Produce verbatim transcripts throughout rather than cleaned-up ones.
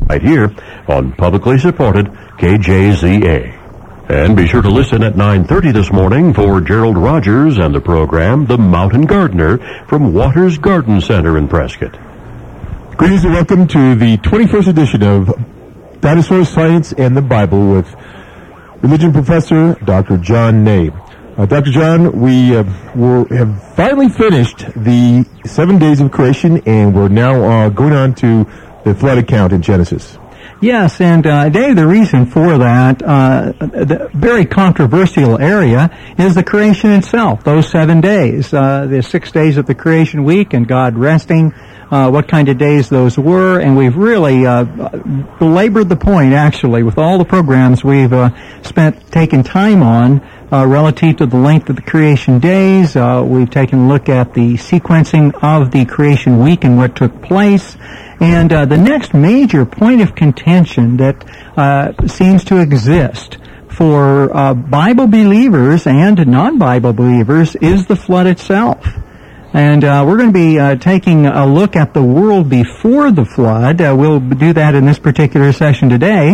right here on publicly supported K J Z A. And be sure to listen at nine thirty this morning for Gerald Rogers and the program The Mountain Gardener from Waters Garden Center in Prescott. Greetings and welcome to the twenty-first edition of Dinosaur Science and the Bible with religion professor Doctor John Ney. Uh, Doctor John, we uh, will have finally finished the seven days of creation, and we're now uh, going on to the flood account in Genesis. Yes, and uh, Dave, the reason for that, uh, the very controversial area is the creation itself, those seven days. Uh, the six days of the creation week and God resting, uh, what kind of days those were, and we've really uh, belabored the point, actually, with all the programs we've uh, spent taking time on uh, relative to the length of the creation days. Uh, we've taken a look at the sequencing of the creation week and what took place. And uh, the next major point of contention that uh, seems to exist for uh, Bible believers and non-Bible believers is the flood itself. And uh, we're going to be uh, taking a look at the world before the flood. Uh, we'll do that in this particular session today.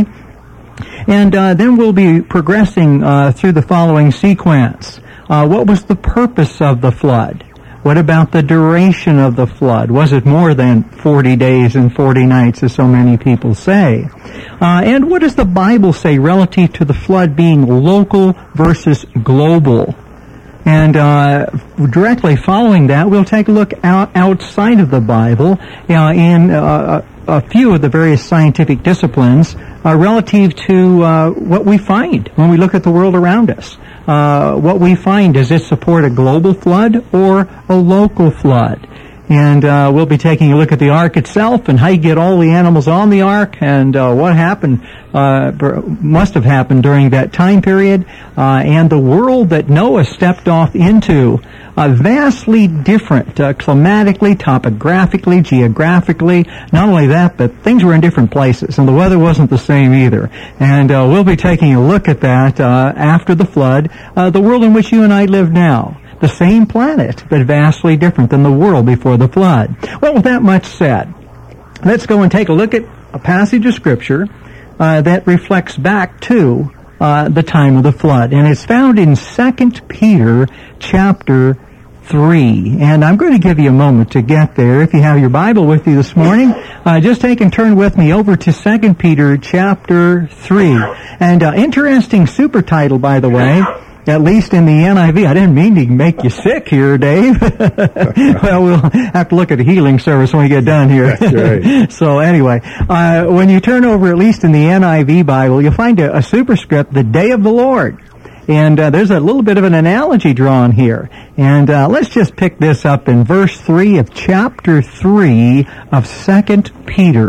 And uh, then we'll be progressing uh, through the following sequence. Uh, what was the purpose of the flood? What about the duration of the flood? Was it more than forty days and forty nights, as so many people say? Uh, and what does the Bible say relative to the flood being local versus global? And uh, directly following that, we'll take a look out, outside of the Bible uh, in uh, a few of the various scientific disciplines uh, relative to uh, what we find when we look at the world around us. Uh, what we find, does it support a global flood or a local flood? And uh, we'll be taking a look at the ark itself and how you get all the animals on the ark and uh, what happened, uh, must have happened during that time period, uh, and the world that Noah stepped off into. Uh, vastly different, uh, climatically, topographically, geographically. Not only that, but things were in different places, and the weather wasn't the same either. And uh, we'll be taking a look at that uh, after the flood, uh, the world in which you and I live now. The same planet, but vastly different than the world before the flood. Well, with that much said, let's go and take a look at a passage of Scripture uh, that reflects back to uh, the time of the flood. And it's found in Second Peter chapter three. And I'm going to give you a moment to get there. If you have your Bible with you this morning, uh, just take and turn with me over to Second Peter chapter three. And uh, interesting super title, by the way. At least in the N I V. I didn't mean to make you sick here, Dave. Well, we'll have to look at the healing service when we get done here. That's right. So anyway, uh, when you turn over, at least in the N I V Bible, you'll find a, a superscript, the day of the Lord. And uh, there's a little bit of an analogy drawn here. And uh, let's just pick this up in verse three of chapter three of Second Peter.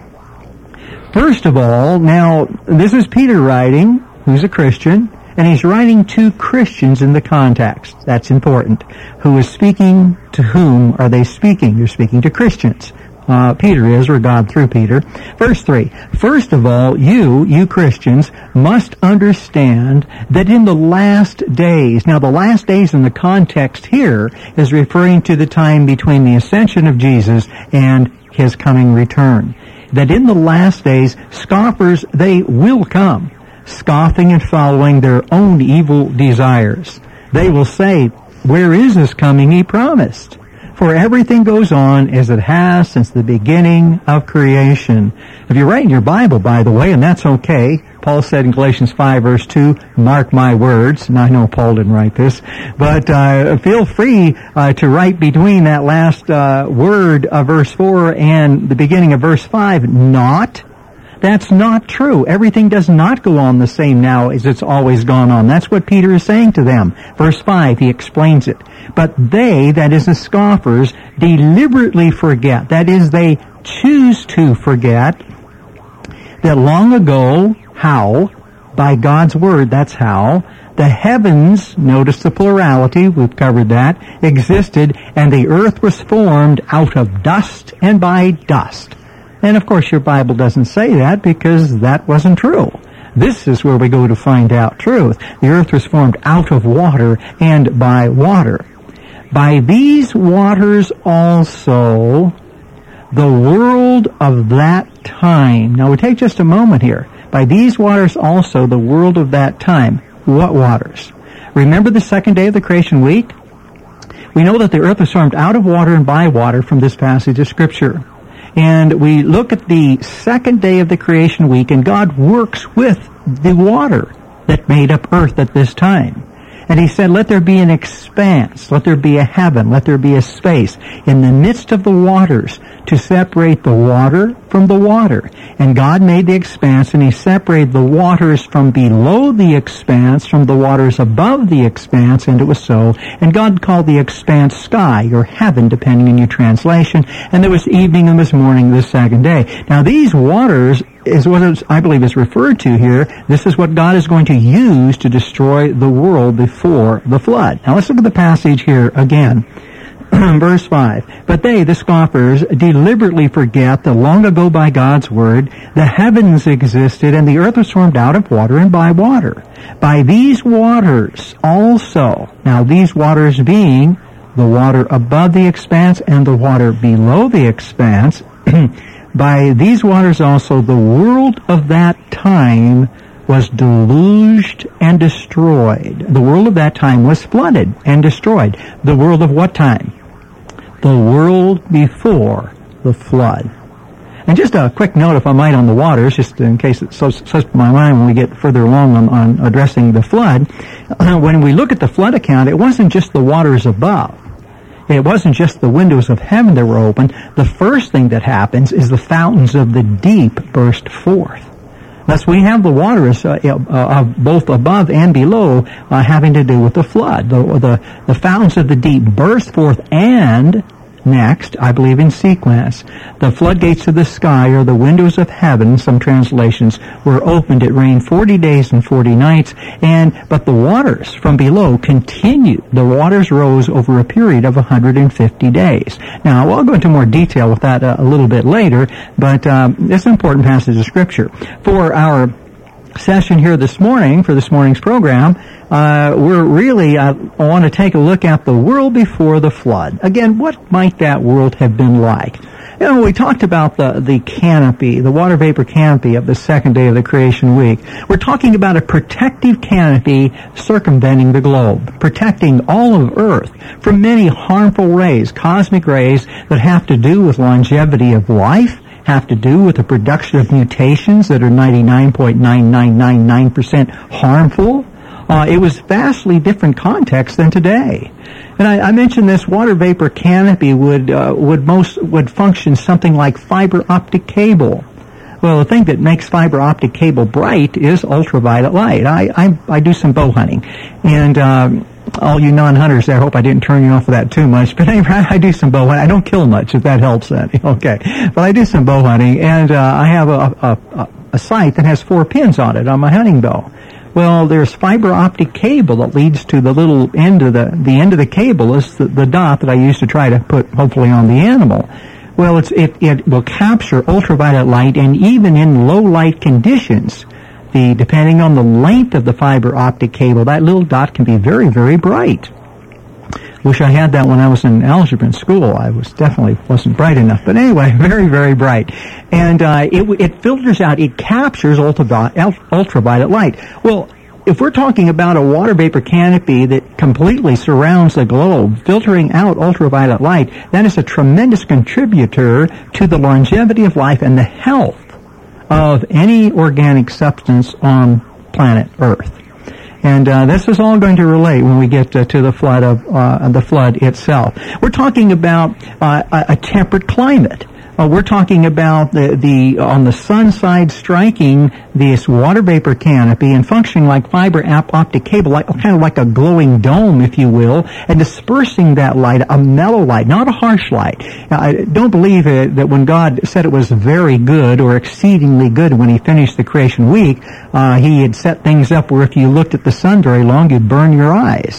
First of all, now, this is Peter writing, who's a Christian. And he's writing to Christians in the context. That's important. Who is speaking to whom are they speaking? They're speaking to Christians. Uh, Peter is, or God through Peter. Verse three. First of all, you, you Christians, must understand that in the last days, now the last days in the context here is referring to the time between the ascension of Jesus and his coming return. That in the last days, scoffers, they will come, scoffing and following their own evil desires. They will say, where is this coming he promised? For everything goes on as it has since the beginning of creation. If you're writing your Bible, by the way, and that's okay, Paul said in Galatians five, verse two, mark my words. And I know Paul didn't write this, but uh, feel free uh, to write between that last uh, word of verse four and the beginning of verse five, not. That's not true. Everything does not go on the same now as it's always gone on. That's what Peter is saying to them. Verse five, he explains it. But they, that is the scoffers, deliberately forget, that is, they choose to forget, that long ago, how? By God's word, that's how. The heavens, notice the plurality, we've covered that, existed, and the earth was formed out of dust and by dust. And of course your Bible doesn't say that because that wasn't true. This is where we go to find out truth. The earth was formed out of water and by water. By these waters also the world of that time. Now, we take just a moment here. By these waters also, the world of that time. What waters? Remember the second day of the creation week? We know that the earth was formed out of water and by water from this passage of Scripture. And we look at the second day of the creation week, and God works with the water that made up earth at this time. And he said, let there be an expanse, let there be a heaven, let there be a space in the midst of the waters to separate the water from the water. And God made the expanse, and he separated the waters from below the expanse from the waters above the expanse, and it was so. And God called the expanse sky, or heaven, depending on your translation. And there was evening and there was morning the second day. Now these waters is what I believe is referred to here. This is what God is going to use to destroy the world before the flood. Now let's look at the passage here again. Verse five. But they, the scoffers, deliberately forget that long ago by God's word, the heavens existed and the earth was formed out of water and by water. By these waters also, now these waters being the water above the expanse and the water below the expanse, by these waters also the world of that time was deluged and destroyed. The world of that time was flooded and destroyed. The world of what time? The world before the flood. And just a quick note, if I might, on the waters, just in case it slips my mind when we get further along on, on addressing the flood. Uh, when we look at the flood account, it wasn't just the waters above. It wasn't just the windows of heaven that were open. The first thing that happens is the fountains of the deep burst forth. Thus, we have the waters uh, uh, both above and below uh, having to do with the flood. The, the, the fountains of the deep burst forth, and next, I believe in sequence, the floodgates of the sky, or the windows of heaven, some translations, were opened. It rained forty days and forty nights, and but the waters from below continued. The waters rose over a period of one hundred fifty days. Now, I'll go into more detail with that uh, a little bit later, but um, it's an important passage of Scripture. For our session here this morning, for this morning's program, uh, we're really, uh, I want to take a look at the world before the flood. Again, what might that world have been like? You know, we talked about the, the canopy, the water vapor canopy of the second day of the creation week. We're talking about a protective canopy circumventing the globe, protecting all of Earth from many harmful rays, cosmic rays that have to do with longevity of life, have to do with the production of mutations that are ninety-nine point nine nine nine nine percent harmful. Uh, it was vastly different context than today. And I, I mentioned this water vapor canopy would uh, would most would function something like fiber optic cable. Well, the thing that makes fiber optic cable bright is ultraviolet light. I I, I do some bow hunting, and um, all you non-hunters there, I hope I didn't turn you off of that too much. But anyway, I do some bow hunting. I don't kill much, if that helps any. Okay, but I do some bow hunting, and uh, I have a, a a sight that has four pins on it on my hunting bow. Well, there's fiber optic cable that leads to the little end of the, the end of the cable is the, the dot that I use to try to put, hopefully, on the animal. Well, it's, it, it will capture ultraviolet light, and even in low light conditions, the, depending on the length of the fiber optic cable, that little dot can be very, very bright. Wish I had that when I was in algebra in school. I was definitely wasn't bright enough. But anyway, very, very bright. And uh, it, it filters out, it captures ultraviolet, ultraviolet light. Well, if we're talking about a water vapor canopy that completely surrounds the globe, filtering out ultraviolet light, that is a tremendous contributor to the longevity of life and the health of any organic substance on planet Earth. And uh, this is all going to relate when we get uh, to the flood of uh, the flood itself. We're talking about uh, a, a temperate climate. Uh, we're talking about the, the on the sun side striking this water vapor canopy and functioning like fiber optic cable, like kind of like a glowing dome, if you will, and dispersing that light, a mellow light, not a harsh light. Now, I don't believe it, that when God said it was very good or exceedingly good when He finished the creation week, uh, He had set things up where if you looked at the sun very long, you'd burn your eyes.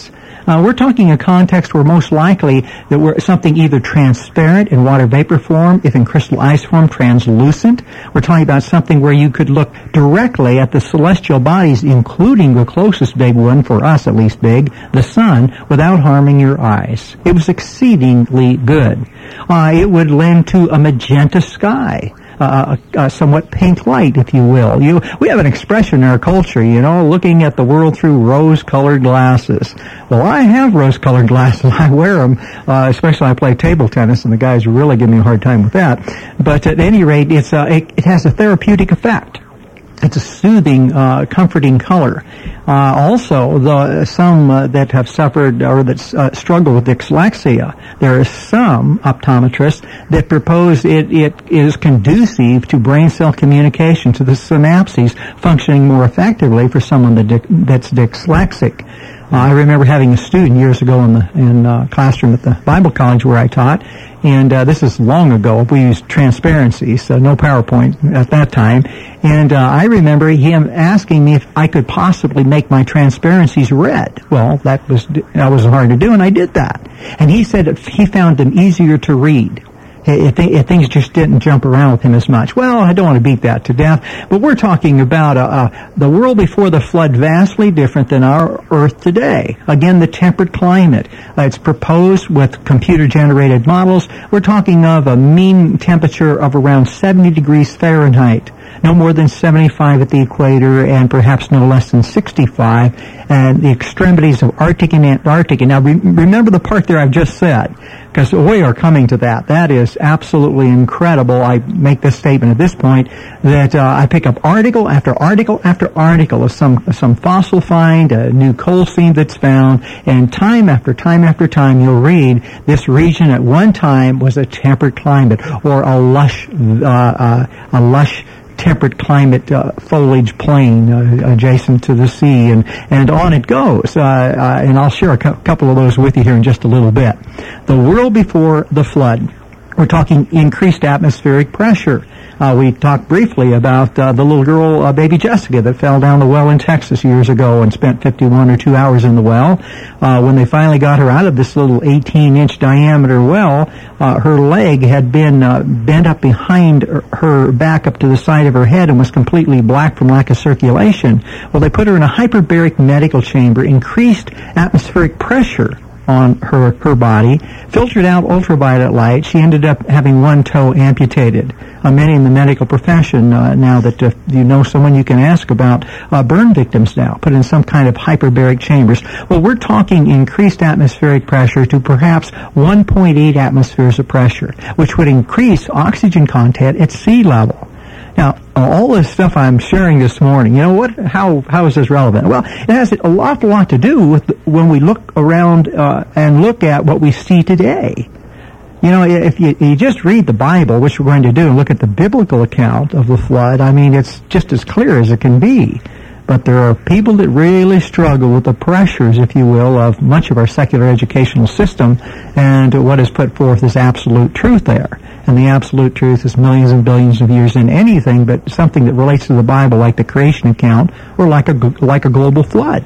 Uh, we're talking a context where most likely that we're something either transparent in water vapor form, if in crystal ice form, translucent. We're talking about something where you could look directly at the celestial bodies, including the closest big one, for us at least big, the sun, without harming your eyes. It was exceedingly good. Uh, it would lend to a magenta sky. Uh, a, a somewhat pink light, if you will. You, we have an expression in our culture, you know, looking at the world through rose-colored glasses. Well, I have rose-colored glasses. I wear them, uh, especially when I play table tennis, and the guys really give me a hard time with that. But at any rate, it's uh, it, it has a therapeutic effect. It's a soothing, uh, comforting color. Uh, also, the, some uh, that have suffered or that uh, struggle with dyslexia, there are some optometrists that propose it, it is conducive to brain cell communication, to the synapses functioning more effectively for someone that di- that's dyslexic. Uh, I remember having a student years ago in the in uh, classroom at the Bible college where I taught, and uh, this is long ago. We used transparency, so no PowerPoint at that time. And uh, I remember him asking me if I could possibly make my transparencies red. Well, that was that was hard to do, and I did that. And he said that he found them easier to read. If, if things just didn't jump around with him as much. Well, I don't want to beat that to death, but we're talking about uh, uh, the world before the flood, vastly different than our Earth today. Again, the temperate climate. Uh, it's proposed with computer-generated models. We're talking of a mean temperature of around seventy degrees Fahrenheit. No more than seventy-five at the equator, and perhaps no less than sixty-five, and the extremities of Arctic and Antarctic. And now re- remember the part there I've just said, because we are coming to that. That is absolutely incredible. I make this statement at this point that uh, I pick up article after article after article of some some fossil find, a new coal seam that's found, and time after time after time you'll read this region at one time was a temperate climate, or a lush, uh, uh, a lush temperate climate uh, foliage plain uh, adjacent to the sea, and, and on it goes. Uh, uh, and I'll share a cu- couple of those with you here in just a little bit. The world before the flood. We're talking increased atmospheric pressure. Uh, we talked briefly about uh, the little girl, uh, baby Jessica, that fell down the well in Texas years ago and spent fifty-one or two hours in the well. Uh, when they finally got her out of this little eighteen-inch diameter well, uh, her leg had been uh, bent up behind her back up to the side of her head and was completely black from lack of circulation. Well, they put her in a hyperbaric medical chamber, increased atmospheric pressure on her her body, filtered out ultraviolet light. She ended up having one toe amputated. Uh, many in the medical profession uh, now that uh, you know someone you can ask about uh, burn victims now, put in some kind of hyperbaric chambers. Well, we're talking increased atmospheric pressure to perhaps one point eight atmospheres of pressure, which would increase oxygen content at sea level. Now, all this stuff I'm sharing this morning, you know, what? How how is this relevant? Well, it has a lot, lot to do with when we look around uh, and look at what we see today. You know, if you, you just read the Bible, which we're going to do, and look at the biblical account of the flood, I mean, it's just as clear as it can be. But there are people that really struggle with the pressures, if you will, of much of our secular educational system, and what is put forth is absolute truth there. And the absolute truth is millions and billions of years in anything but something that relates to the Bible, like the creation account, or like a, like a global flood.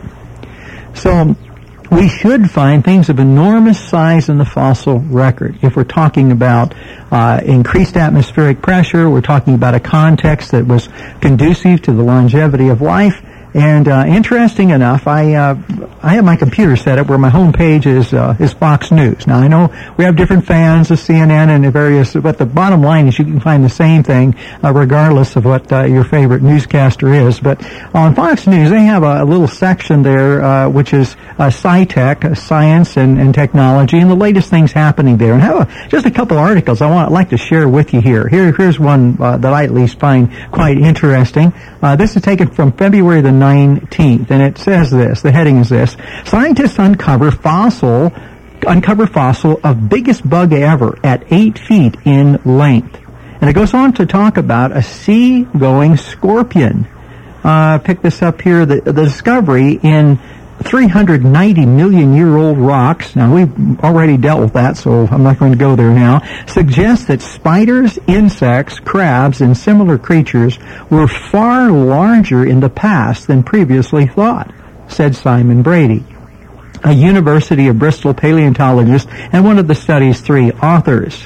So we should find things of enormous size in the fossil record. If we're talking about uh, increased atmospheric pressure, we're talking about a context that was conducive to the longevity of life. And uh, interesting enough, I uh, I have my computer set up where my home page is uh, is Fox News. Now I know we have different fans of C N N and the various, but the bottom line is you can find the same thing uh, regardless of what uh, your favorite newscaster is. But on Fox News they have a, a little section there uh, which is uh, SciTech, uh, science and, and technology, and the latest things happening there. And have a, just a couple articles I want I'd like to share with you here. Here here's one uh, that I at least find quite interesting. Uh, this is taken from February the nineteenth, and it says this, the heading is this: scientists uncover fossil, uncover fossil of biggest bug ever at eight feet in length. And it goes on to talk about a sea-going scorpion. Uh, pick this up here, the, the discovery in three hundred ninety million year old rocks, now we've already dealt with that, so I'm not going to go there now, suggests that spiders, insects, crabs, and similar creatures were far larger in the past than previously thought, said Simon Brady. a University of Bristol paleontologist and one of the study's three authors.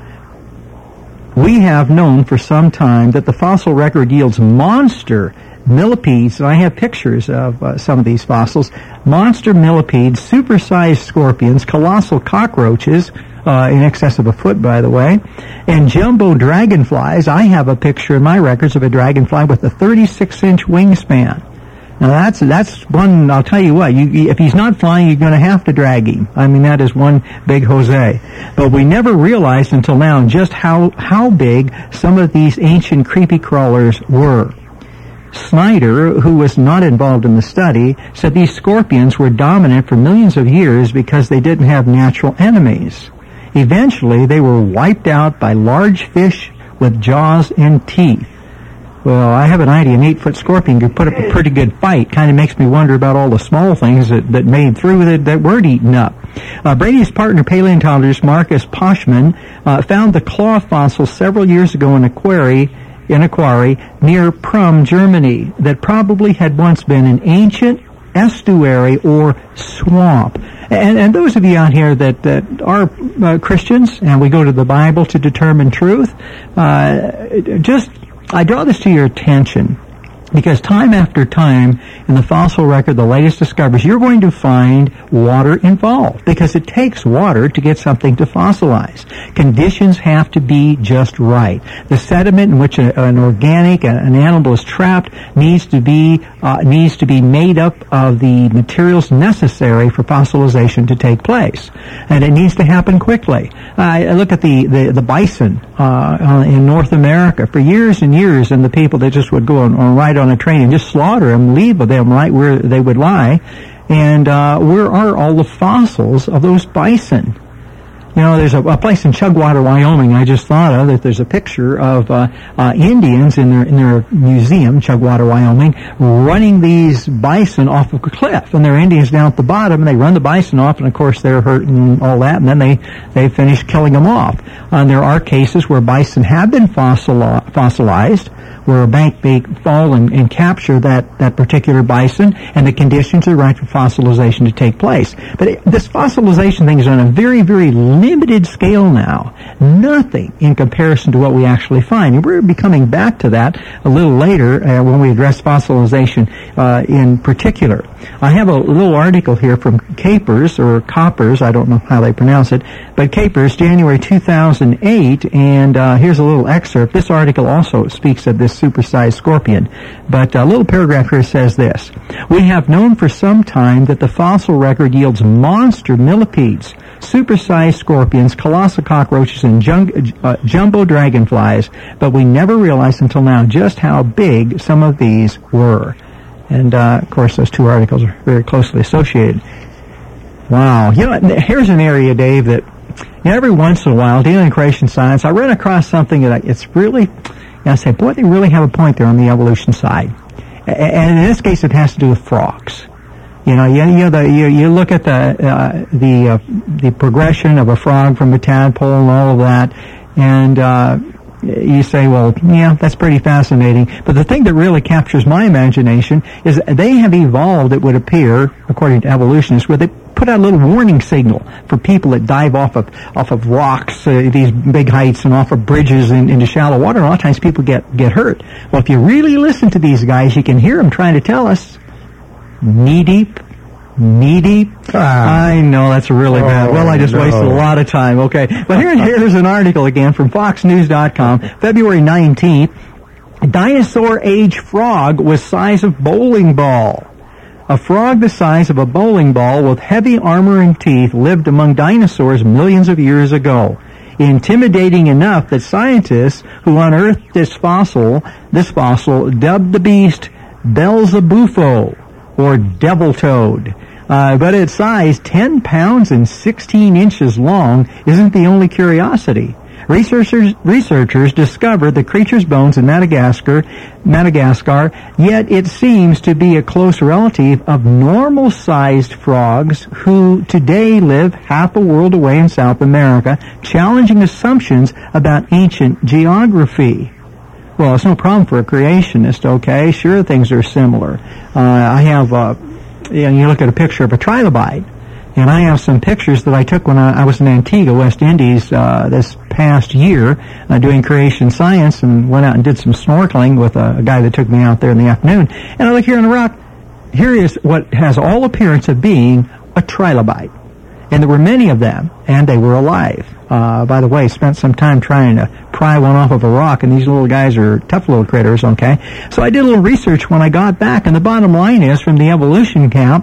We have known for some time that the fossil record yields monster millipedes, and I have pictures of uh, some of these fossils, monster millipedes, supersized scorpions, colossal cockroaches, uh, in excess of a foot, by the way, and jumbo dragonflies. I have a picture in my records of a dragonfly with a thirty-six inch wingspan. Now that's that's one. I'll tell you what. You, if he's not flying, you're going to have to drag him. I mean, that is one big Jose. But we never realized until now just how how big some of these ancient creepy crawlers were. Snyder, who was not involved in the study, said these scorpions were dominant for millions of years because they didn't have natural enemies. Eventually, they were wiped out by large fish with jaws and teeth. Well, I have an idea. An eight-foot scorpion could put up a pretty good fight. Kind of makes me wonder about all the small things that, that made through that, that weren't eaten up. Uh, Brady's partner, paleontologist Marcus Poschmann, uh, found the claw fossil several years ago in a quarry, in a quarry near Prum, Germany, that probably had once been an ancient estuary or swamp. And, and those of you out here that, that are uh, Christians, and we go to the Bible to determine truth, uh, just... I draw this to your attention because time after time in the fossil record, the latest discoveries, you're going to find water involved because it takes water to get something to fossilize. Conditions have to be just right. The sediment in which a, an organic, an animal is trapped needs to be uh, needs to be made up of the materials necessary for fossilization to take place, and it needs to happen quickly. I, I look at the the, the bison uh, in North America for years and years, and the people that just would go and, and ride on a train and just slaughter them, leave them right where they would lie. And uh, where are all the fossils of those bison? You know, there's a, a place in Chugwater, Wyoming, I just thought of, that there's a picture of uh, uh, Indians in their in their museum, Chugwater, Wyoming, running these bison off of a cliff. And there are Indians down at the bottom, and they run the bison off, and of course they're hurt and all that, and then they, they finish killing them off. And there are cases where bison have been fossil, fossilized, where a bank may fall and, and capture that, that particular bison, and the conditions are right for fossilization to take place. But it, this fossilization thing is on a very, very limited scale now. Nothing in comparison to what we actually find. And we're be coming back to that a little later uh, when we address fossilization uh, in particular. I have a little article here from Capers, or Coppers, I don't know how they pronounce it, but Capers, January two thousand eight, and uh, here's a little excerpt. This article also speaks of this supersized scorpion, but a little paragraph here says this: we have known for some time that the fossil record yields monster millipedes, supersized scorpions, colossal cockroaches, and jung- uh, jumbo dragonflies, but we never realized until now just how big some of these were. And, uh, of course, those two articles are very closely associated. Wow. You know, here's an area, Dave, that you know, every once in a while, dealing in creation science, I run across something that I, it's really, and I say, boy, they really have a point there on the evolution side. And in this case, it has to do with frogs. You know, you, you, know the, you, you look at the uh, the uh, the progression of a frog from a tadpole and all of that, and uh, you say, well, yeah, that's pretty fascinating. But the thing that really captures my imagination is they have evolved, it would appear, according to evolutionists, where they put out a little warning signal for people that dive off of off of rocks, uh, these big heights, and off of bridges in, into shallow water. A lot of times people get, get hurt. Well, if you really listen to these guys, you can hear them trying to tell us, knee deep, knee deep. Ah. I know, that's really oh, bad. Well, I just no. wasted a lot of time. Okay. But here, here's an article again from fox news dot com, February nineteenth. A dinosaur age frog was size of bowling ball. A frog the size of a bowling ball with heavy armor and teeth lived among dinosaurs millions of years ago. Intimidating enough that scientists who unearthed this fossil, this fossil, dubbed the beast Belzebufo, or devil toad. Uh, but its size, ten pounds and sixteen inches long, isn't the only curiosity. Researchers, researchers discovered the creature's bones in Madagascar, Madagascar, yet it seems to be a close relative of normal-sized frogs who today live half a world away in South America, challenging assumptions about ancient geography. Well, it's no problem for a creationist, okay? Sure, things are similar. Uh, I have, uh, you know, you look at a picture of a trilobite, And I have some pictures that I took when I, I was in Antigua, West Indies, uh, this past year, uh, doing creation science, and went out and did some snorkeling with a, a guy that took me out there in the afternoon. And I look here on the rock. Here is what has all appearance of being a trilobite. And there were many of them, and they were alive. Uh, by the way, spent some time trying to pry one off of a rock, and these little guys are tough little critters, okay? So I did a little research when I got back, and the bottom line is, from the evolution camp,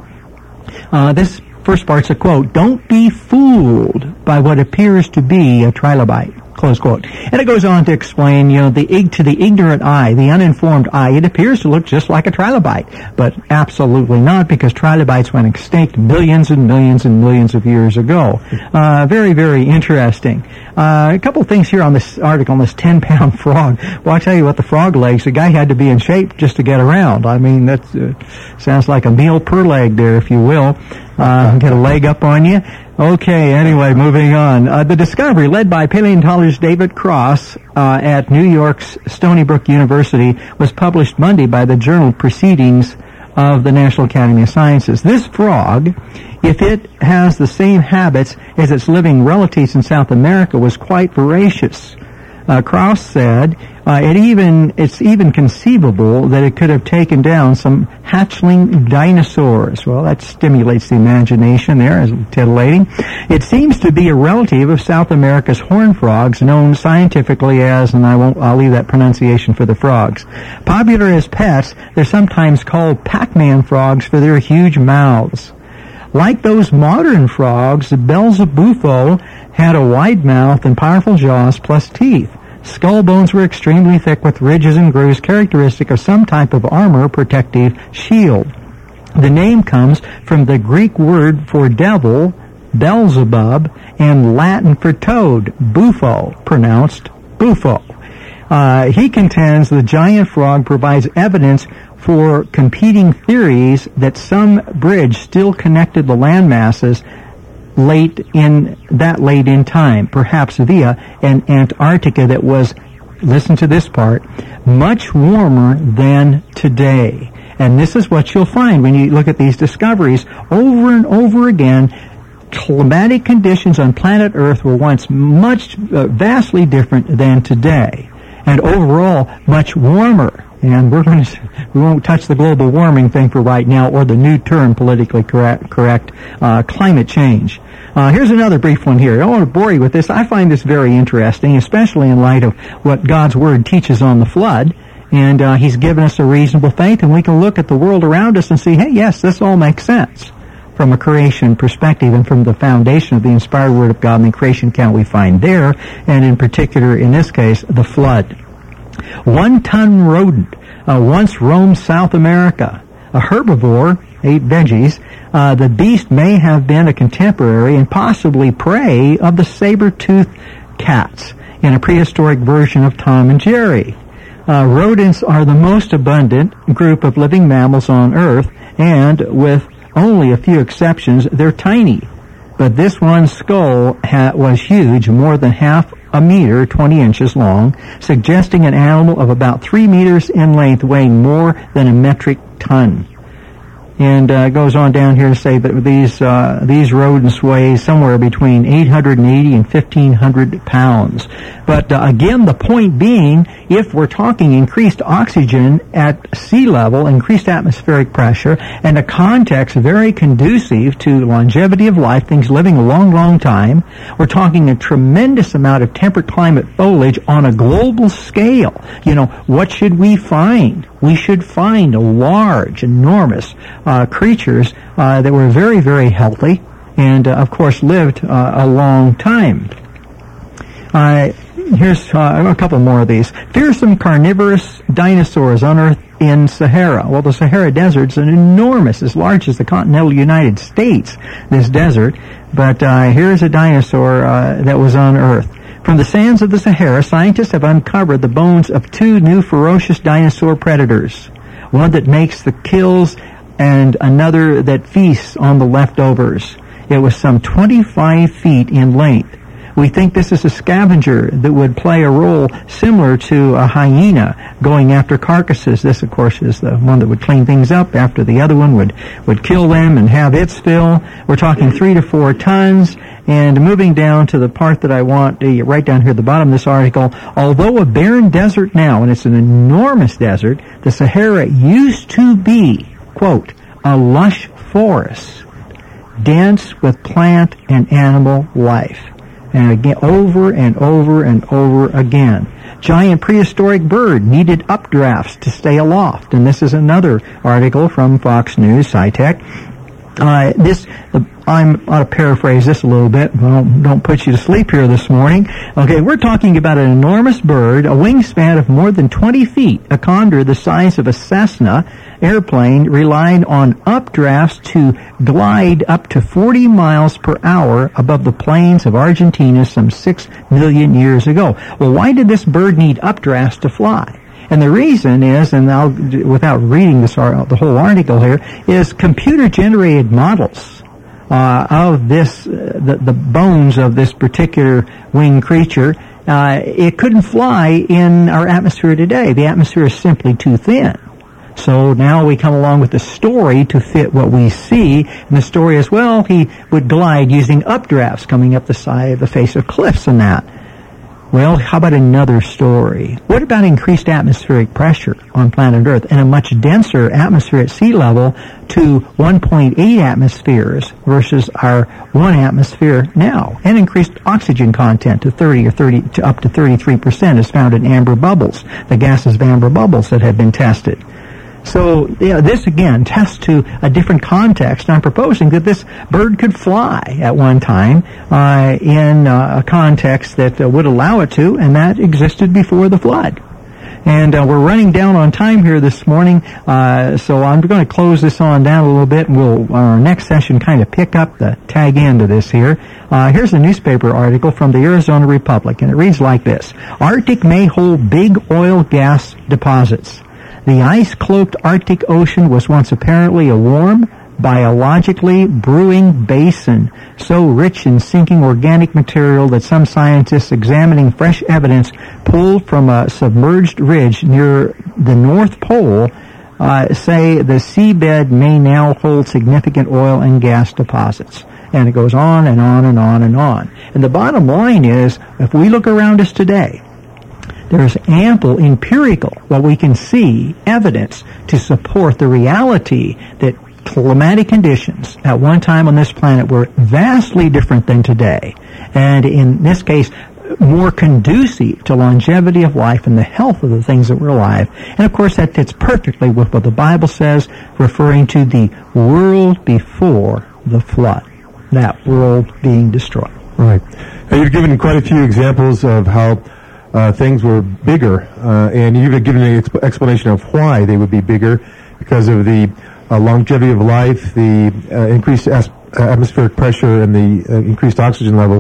uh, this first part's a quote, "Don't be fooled by what appears to be a trilobite." Close quote. And it goes on to explain, you know, the ig- to the ignorant eye, the uninformed eye, it appears to look just like a trilobite, but absolutely not, because trilobites went extinct millions and millions and millions of years ago. Uh, very, very interesting. Uh, a couple of things here on this article on this ten-pound frog. Well, I'll tell you what, the frog legs, the guy had to be in shape just to get around. I mean, that uh, sounds like a meal per leg there, if you will. Uh, get a leg up on you. Okay, anyway, moving on. Uh, the discovery, led by paleontologist David Cross uh, at New York's Stony Brook University, was published Monday by the journal Proceedings of the National Academy of Sciences. This frog, if it has the same habits as its living relatives in South America, was quite voracious. Uh, Cross said uh, it even it's even conceivable that it could have taken down some hatchling dinosaurs. Well, that stimulates the imagination there, as titillating. It seems to be a relative of South America's horned frogs, known scientifically as, and I won't, I'll leave that pronunciation for the frogs. Popular as pets, they're sometimes called Pac-Man frogs for their huge mouths. Like those modern frogs, the Belzebufo had a wide mouth and powerful jaws plus teeth. Skull bones were extremely thick with ridges and grooves characteristic of some type of armor protective shield. The name comes from the Greek word for devil, Beelzebub, and Latin for toad, bufo, pronounced bufo. Uh, he contends the giant frog provides evidence for competing theories that some bridge still connected the land masses late in that late in time, perhaps via an Antarctica that was, listen to this part, much warmer than today. And this is what you'll find when you look at these discoveries over and over again. Climatic conditions on planet Earth were once much uh, vastly different than today, and overall much warmer. And we're going to, we won't touch the global warming thing for right now, or the new term, politically correct, correct uh, climate change. Uh, here's another brief one here. I don't want to bore you with this. I find this very interesting, especially in light of what God's Word teaches on the flood. And uh, He's given us a reasonable faith, and we can look at the world around us and see, hey, yes, this all makes sense from a creation perspective and from the foundation of the inspired Word of God and the creation account we find there, and in particular, in this case, the flood. One-ton rodent uh, once roamed South America. A herbivore, ate veggies. Uh, the beast may have been a contemporary and possibly prey of the saber-toothed cats in a prehistoric version of Tom and Jerry. Uh, rodents are the most abundant group of living mammals on Earth, and with only a few exceptions, they're tiny. But this one's skull ha- was huge, more than half a meter, twenty inches long, suggesting an animal of about three meters in length, weighing more than a metric ton. And uh, goes on down here to say that these uh, these rodents weigh somewhere between eight hundred eighty and fifteen hundred pounds. But uh, again, the point being, if we're talking increased oxygen at sea level, increased atmospheric pressure, and a context very conducive to longevity of life, things living a long, long time, we're talking a tremendous amount of temperate climate foliage on a global scale. You know, what should we find? We should find large, enormous uh, creatures uh, that were very, very healthy and, uh, of course, lived uh, a long time. Uh, here's uh, a couple more of these. Fearsome carnivorous dinosaurs unearthed in Sahara. Well, the Sahara Desert's an enormous, as large as the continental United States, this desert. But uh, here's a dinosaur uh, that was unearthed. From the sands of the Sahara, scientists have uncovered the bones of two new ferocious dinosaur predators. One that makes the kills and another that feasts on the leftovers. It was some twenty-five feet in length, We think this is a scavenger that would play a role similar to a hyena going after carcasses. This, of course, is the one that would clean things up after the other one would, would kill them and have its fill. We're talking three to four tons. And moving down to the part that I want, uh, right down here at the bottom of this article, although a barren desert now, and it's an enormous desert, the Sahara used to be, quote, a lush forest, dense with plant and animal life. And again, over and over and over again. Giant prehistoric bird needed updrafts to stay aloft. And this is another article from Fox News, SciTech. Uh, this, uh, I'm, I'll paraphrase this a little bit. Well, don't put you to sleep here this morning. Okay, we're talking about an enormous bird, a wingspan of more than twenty feet, a condor the size of a Cessna airplane, relied on updrafts to glide up to forty miles per hour above the plains of Argentina some six million years ago. Well, why did this bird need updrafts to fly? And the reason is, and I'll, without reading this, the whole article here, is computer-generated models uh, of this, uh, the, the bones of this particular winged creature. Uh, it couldn't fly in our atmosphere today. The atmosphere is simply too thin. So now we come along with the story to fit what we see. And the story is, well, he would glide using updrafts coming up the side of the face of cliffs and that. Well, how about another story? What about increased atmospheric pressure on planet Earth and a much denser atmosphere at sea level to one point eight atmospheres versus our one atmosphere now? And increased oxygen content to thirty or thirty to up to thirty-three percent is found in amber bubbles, the gases of amber bubbles that have been tested. So, you know, this again tests to a different context. I'm proposing that this bird could fly at one time uh, in uh, a context that uh, would allow it to, and that existed before the flood. And uh, we're running down on time here this morning, uh, so I'm going to close this on down a little bit, and we'll, our next session, kind of pick up the tag end of this here. Uh, here's a newspaper article from the Arizona Republic, and it reads like this. Arctic may hold big oil gas deposits. The ice-cloaked Arctic Ocean was once apparently a warm, biologically brewing basin, so rich in sinking organic material that some scientists examining fresh evidence pulled from a submerged ridge near the North Pole uh, say the seabed may now hold significant oil and gas deposits. And it goes on and on and on and on. And the bottom line is, if we look around us today, there's ample empirical, what we can see, evidence to support the reality that climatic conditions at one time on this planet were vastly different than today. And in this case, more conducive to longevity of life and the health of the things that were alive. And of course, that fits perfectly with what the Bible says, referring to the world before the flood. That world being destroyed. Right. Now, you've given quite a few examples of how Uh, things were bigger, uh, and you've given an exp- explanation of why they would be bigger, because of the uh, longevity of life, the uh, increased as- atmospheric pressure, and the uh, increased oxygen level.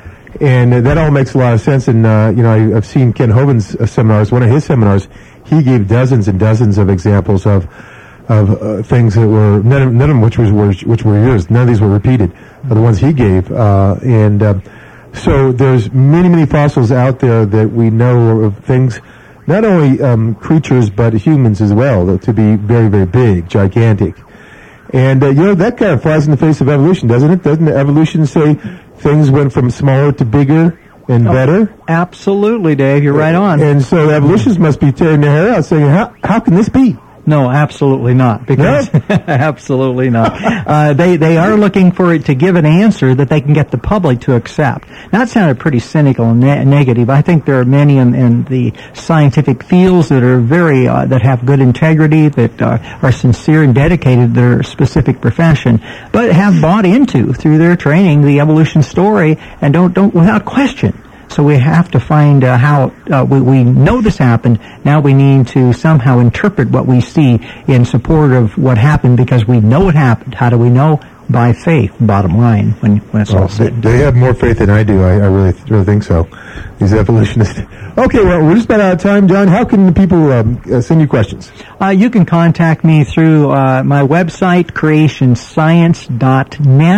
And uh, that all makes a lot of sense. And uh, you know, I, I've seen Ken Hovind's uh, seminars. One of his seminars, he gave dozens and dozens of examples of of uh, things that were none of, none of them which was were, which were yours. None of these were repeated. Uh, the ones he gave, uh, and. Uh, So there's many, many fossils out there that we know of things, not only um, creatures but humans as well, to be very, very big, gigantic. And, uh, you know, that kind of flies in the face of evolution, doesn't it? Doesn't evolution say things went from smaller to bigger and oh, better? Absolutely, Dave. You're right on. And so the evolutionists must be tearing their hair out saying, how, how can this be? No, absolutely not. Because no? absolutely not. Uh, they they are looking for it to give an answer that they can get the public to accept. Now, that sounded pretty cynical and ne- negative. I think there are many in, in the scientific fields that are very uh, that have good integrity, that uh, are sincere and dedicated to their specific profession, but have bought into through their training the evolution story and don't don't without question. So we have to find uh, how uh, we, we know this happened. Now we need to somehow interpret what we see in support of what happened, because we know it happened. How do we know? By faith, bottom line, when, when it's well, all said. They have more faith than I do. I, I really, really think so. These evolutionists. Okay, well, we're just about out of time, John. How can people um, uh, send you questions? Uh, you can contact me through uh, my website, creation science dot net.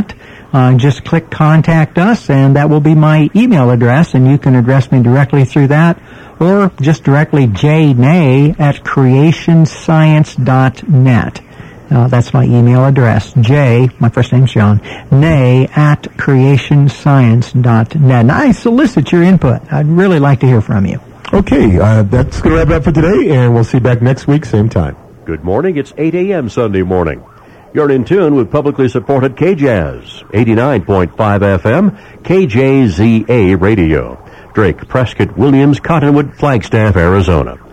uh, just click Contact Us, and that will be my email address, and you can address me directly through that, or just directly jnay at creation science dot net. Uh, that's my email address, J, my first name's John, Nay at creation science dot net. And I solicit your input. I'd really like to hear from you. Okay, uh, that's going to wrap it up for today, and we'll see you back next week, same time. Good morning. It's eight a.m. Sunday morning. You're in tune with publicly supported K Jazz, eighty-nine point five F M, K J Z A Radio. Drake, Prescott, Williams, Cottonwood, Flagstaff, Arizona.